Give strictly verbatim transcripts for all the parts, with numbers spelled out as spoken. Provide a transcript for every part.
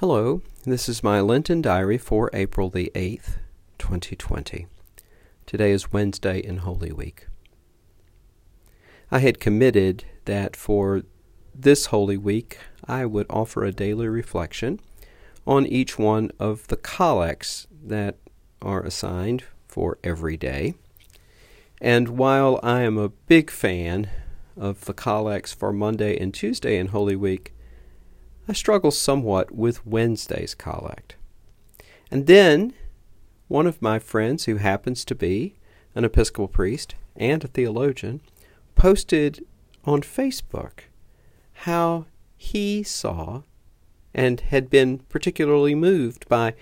Hello, this is my Lenten diary for April the eighth, twenty twenty. Today is Wednesday in Holy Week. I had committed that for this Holy Week I would offer a daily reflection on each one of the collects that are assigned for every day. And while I am a big fan of the collects for Monday and Tuesday in Holy Week, I struggle somewhat with Wednesday's collect. And then one of my friends, who happens to be an Episcopal priest and a theologian, posted on Facebook how he saw and had been particularly moved by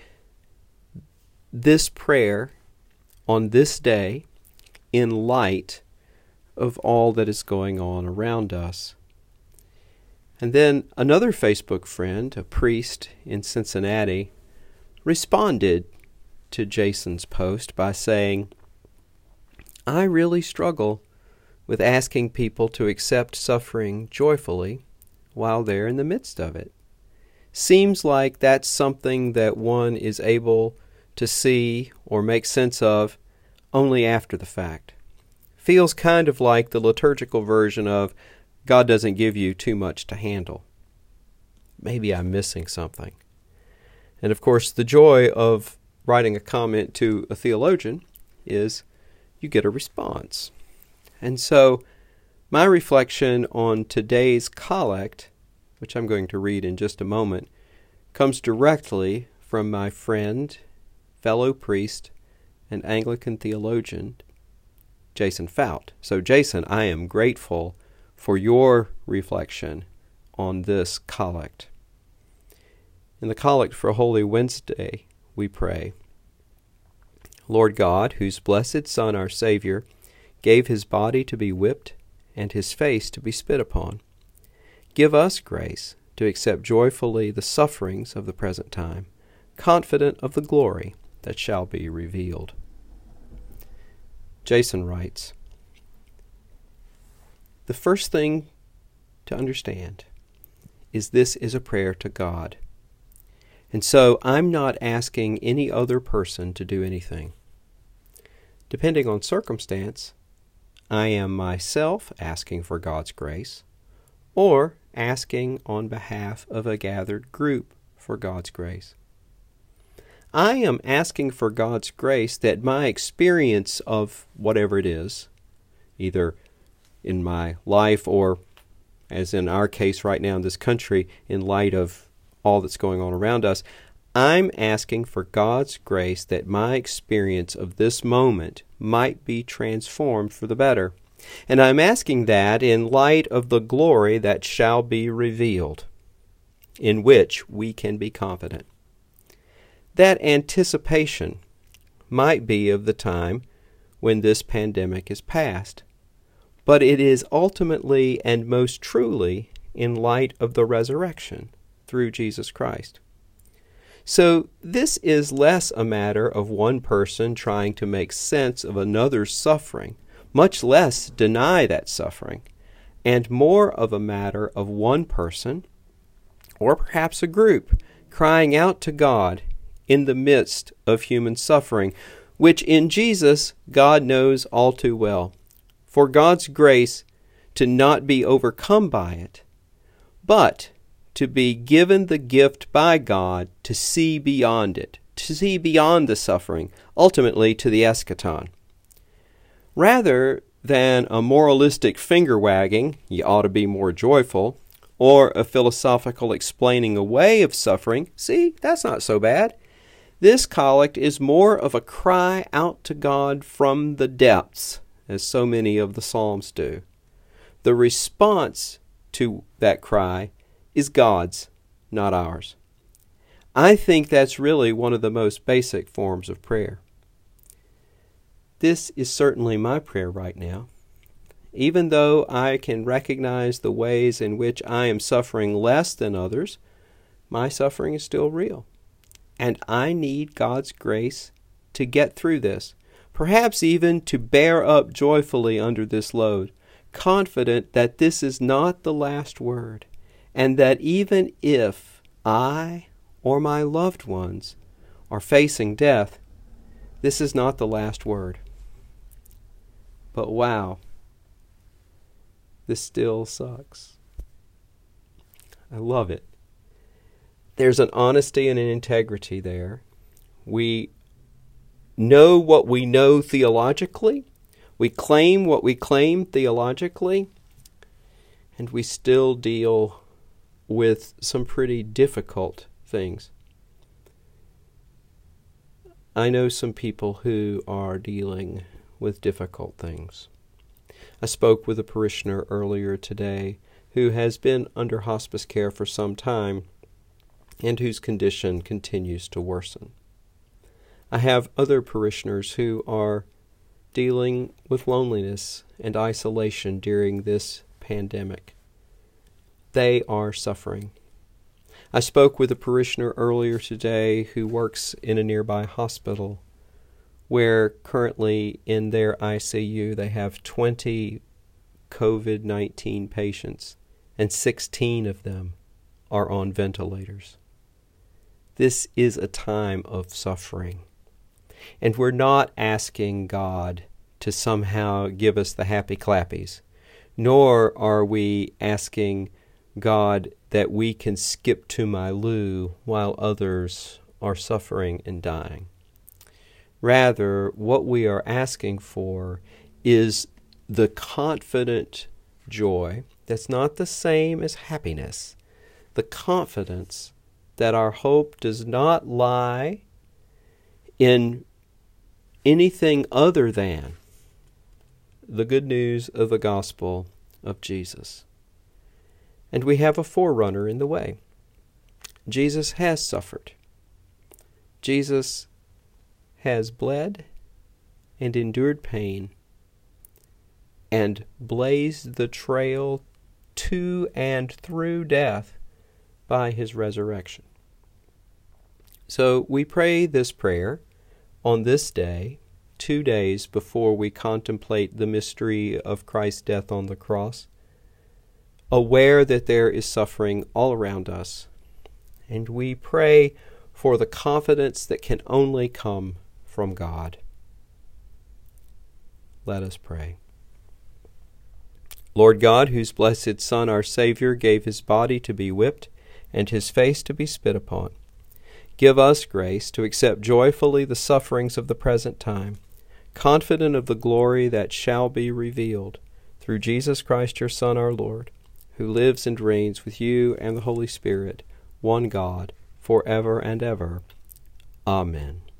this prayer on this day in light of all that is going on around us. And then another Facebook friend, a priest in Cincinnati, responded to Jason's post by saying, "I really struggle with asking people to accept suffering joyfully while they're in the midst of it. Seems like that's something that one is able to see or make sense of only after the fact. Feels kind of like the liturgical version of God doesn't give you too much to handle. Maybe I'm missing something." And of course, the joy of writing a comment to a theologian is you get a response. And so my reflection on today's collect, which I'm going to read in just a moment, comes directly from my friend, fellow priest, and Anglican theologian, Jason Fout. So Jason, I am grateful for your reflection on this collect. In the collect for Holy Wednesday, we pray, "Lord God, whose blessed Son, our Savior, gave his body to be whipped and his face to be spit upon, give us grace to accept joyfully the sufferings of the present time, confident of the glory that shall be revealed." Jason writes, "The first thing to understand is this is a prayer to God. And so I'm not asking any other person to do anything. Depending on circumstance, I am myself asking for God's grace or asking on behalf of a gathered group for God's grace. I am asking for God's grace that my experience of whatever it is, either in my life or, as in our case right now in this country, in light of all that's going on around us, I'm asking for God's grace that my experience of this moment might be transformed for the better. And I'm asking that in light of the glory that shall be revealed, in which we can be confident. That anticipation might be of the time when this pandemic is past, but it is ultimately and most truly in light of the resurrection through Jesus Christ. So this is less a matter of one person trying to make sense of another's suffering, much less deny that suffering, and more of a matter of one person, or perhaps a group, crying out to God in the midst of human suffering, which in Jesus God knows all too well. For God's grace to not be overcome by it, but to be given the gift by God to see beyond it, to see beyond the suffering, ultimately to the eschaton. Rather than a moralistic finger-wagging, you ought to be more joyful, or a philosophical explaining away of suffering, see, that's not so bad. This collect is more of a cry out to God from the depths, as so many of the Psalms do. The response to that cry is God's, not ours. I think that's really one of the most basic forms of prayer. This is certainly my prayer right now. Even though I can recognize the ways in which I am suffering less than others, my suffering is still real. And I need God's grace to get through this, perhaps even to bear up joyfully under this load, confident that this is not the last word, and that even if I or my loved ones are facing death, this is not the last word. But wow, this still sucks. I love it. There's an honesty and an integrity there. We know what we know theologically. We claim what we claim theologically. And we still deal with some pretty difficult things. I know some people who are dealing with difficult things. I spoke with a parishioner earlier today who has been under hospice care for some time and whose condition continues to worsen. I have other parishioners who are dealing with loneliness and isolation during this pandemic. They are suffering. I spoke with a parishioner earlier today who works in a nearby hospital where currently in their I C U they have twenty covid nineteen patients and sixteen of them are on ventilators. This is a time of suffering. And we're not asking God to somehow give us the happy clappies, nor are we asking God that we can skip to my loo while others are suffering and dying. Rather, what we are asking for is the confident joy that's not the same as happiness, the confidence that our hope does not lie in anything other than the good news of the gospel of Jesus. And we have a forerunner in the way. Jesus has suffered. Jesus has bled and endured pain and blazed the trail to and through death by his resurrection. So we pray this prayer on this day, two days before we contemplate the mystery of Christ's death on the cross, aware that there is suffering all around us, and we pray for the confidence that can only come from God. Let us pray. Lord God, whose blessed Son, our Savior, gave his body to be whipped and his face to be spit upon, give us grace to accept joyfully the sufferings of the present time, confident of the glory that shall be revealed through Jesus Christ, your Son, our Lord, who lives and reigns with you and the Holy Spirit, one God, forever and ever. Amen.